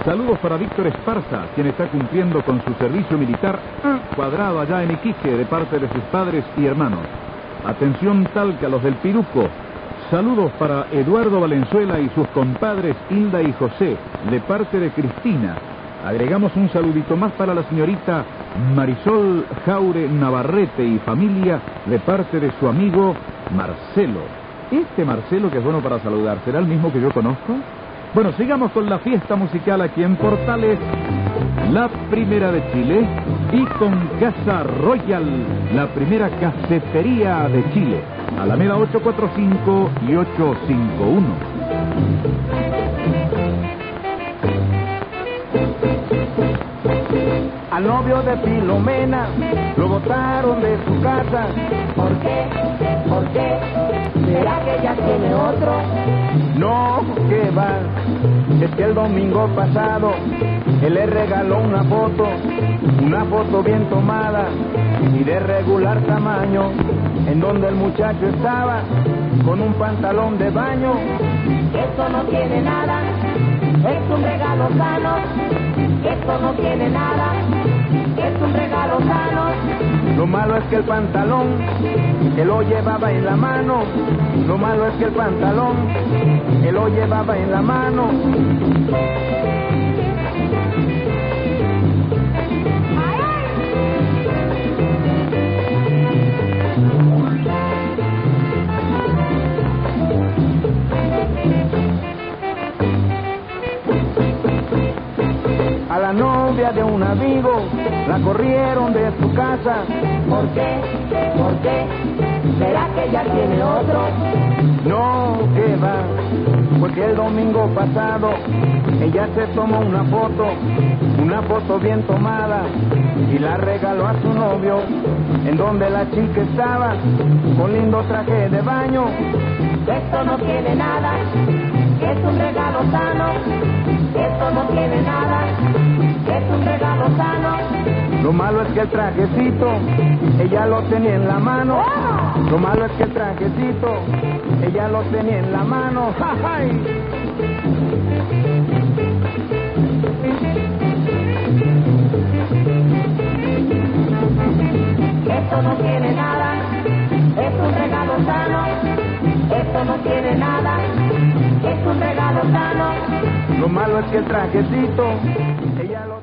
Saludos para Víctor Esparza, quien está cumpliendo con su servicio militar cuadrado allá en Iquique, de parte de sus padres y hermanos. Atención Talca, los del Piruco. Saludos para Eduardo Valenzuela y sus compadres Hilda y José, de parte de Cristina. Agregamos un saludito más para la señorita Marisol Jaure Navarrete y familia, de parte de su amigo Marcelo. Este Marcelo, que es bueno para saludar, ¿será el mismo que yo conozco? Bueno, sigamos con la fiesta musical aquí en Portales, la primera de Chile, y con Casa Royal, la primera cafetería de Chile. Alameda 845 y 851. Al novio de Filomena lo botaron de su casa. ¿Por qué? ¿Por qué? ¿Será que ya tiene otro? No, que va, es que el domingo pasado él le regaló una foto bien tomada y de regular tamaño, en donde el muchacho estaba con un pantalón de baño. Esto no tiene nada, es un regalo sano. Esto no tiene nada, es un regalo sano. Lo malo es que el pantalón él lo llevaba en la mano. Lo malo es que el pantalón él lo llevaba en la mano. A la novia de un amigo la corrieron de su casa. ¿Por qué? ¿Por qué? ¿Será que ya tiene otro? No, que va, porque el domingo pasado ella se tomó una foto bien tomada y la regaló a su novio, en donde la chica estaba con lindo traje de baño. Esto no tiene nada, es un regalo sano. Esto no tiene nada, es un regalo sano. Lo malo es que el trajecito ella lo tenía en la mano. Lo malo es que el trajecito ella lo tenía en la mano. ¡Jajay! Esto no tiene nada, es un regalo sano. Esto no tiene nada, es un regalo sano. Lo malo es que el trajecito ella lo